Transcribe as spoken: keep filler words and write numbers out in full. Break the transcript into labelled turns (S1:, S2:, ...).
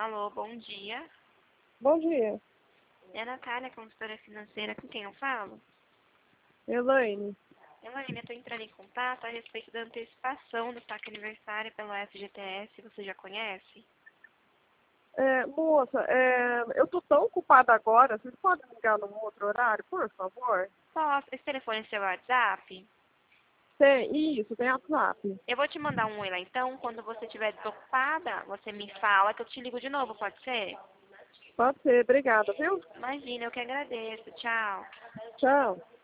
S1: Alô, bom dia.
S2: Bom dia,
S1: É a Natália, consultora financeira, com quem eu falo?
S2: Elaine.
S1: Elaine, eu estou entrando em contato a respeito da antecipação do saque aniversário pelo F G T S, você já conhece?
S2: É, moça, é, eu tô tão ocupada agora, vocês podem ligar num outro horário, por favor?
S1: Posso? Esse telefone é seu WhatsApp?
S2: Tem, isso, tem WhatsApp.
S1: Eu vou te mandar um oi lá então, quando você estiver desocupada, você me fala que eu te ligo de novo, pode ser?
S2: Pode ser, obrigada, viu?
S1: Imagina, eu que agradeço. Tchau.
S2: Tchau.